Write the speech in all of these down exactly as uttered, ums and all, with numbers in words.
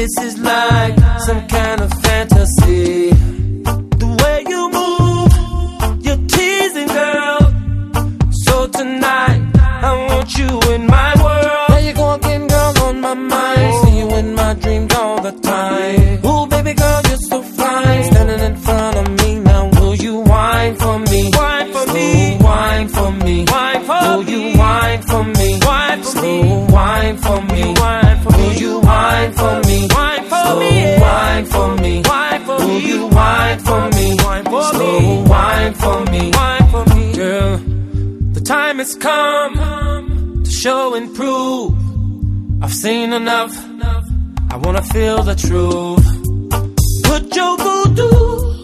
This is like some kind of fantasy. The way you move, you're teasing, girl. So tonight, I want you in my world. There you go again, girl, on my mind. See you in my dreams all the time. Ooh, baby girl, you're so fine. Standing in front of me now, will you whine for me? Whine for me. Whine for me. Whine for me. Will you whine for me? Whine for me. Whine for me. Whine for me. Will you whine for me? Whine for me. Whine for me. Whine for me. Will you whine for me? Whine for me. Whine for me. Whine for me. Girl, the time has come to show and prove. I've seen enough. I wanna feel the truth. Put your voodoo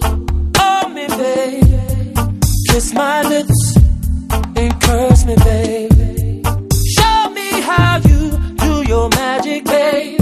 on me, babe. Kiss my lips and curse me, babe. Show me how you do your magic, babe.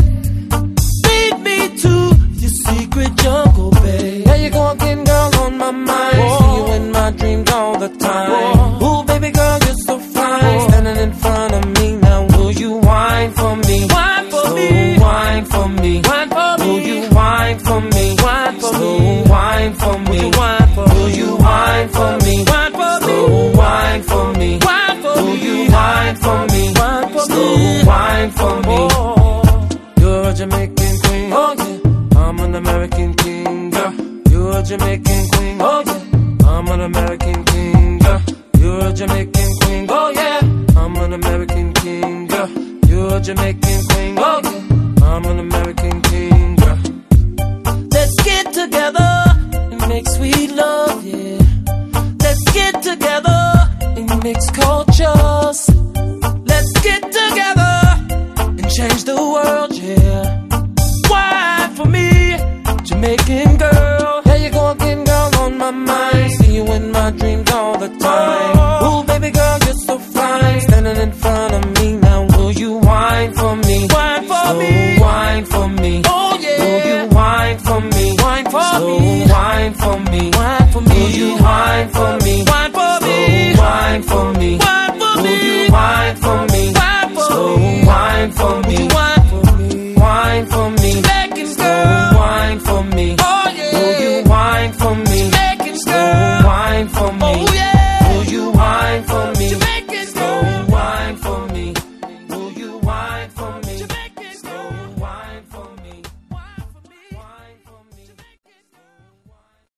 Lead me to your secret jungle, babe. There you go again, girl, on my mind. Whoa. See you in my dreams all the time. Whoa. Ooh, baby girl, you're so fine. Whoa. Standing in front of me now, will you whine for me? Whine for so me. Whine for me. Whine for me. Will you whine for me? Whine for so me. Whine for me. Whine for will you whine for me? Whine for me. So whine for me. Whine for will you whine for me? Whine for so me. Whine for me. You're a Jamaican queen, oh yeah. I'm an American king, girl. You're a Jamaican queen, oh yeah. I'm an American king, girl. You're a Jamaican queen, oh yeah. I'm an American king, girl. You're a Jamaican queen, oh yeah. I'm an American king, girl. Let's get together and make sweet love, yeah. Let's get together and mix cultures. Let's get together and change the world, yeah. Why for me, Jamaican girl? There you go again, girl, on my mind. See you in my dreams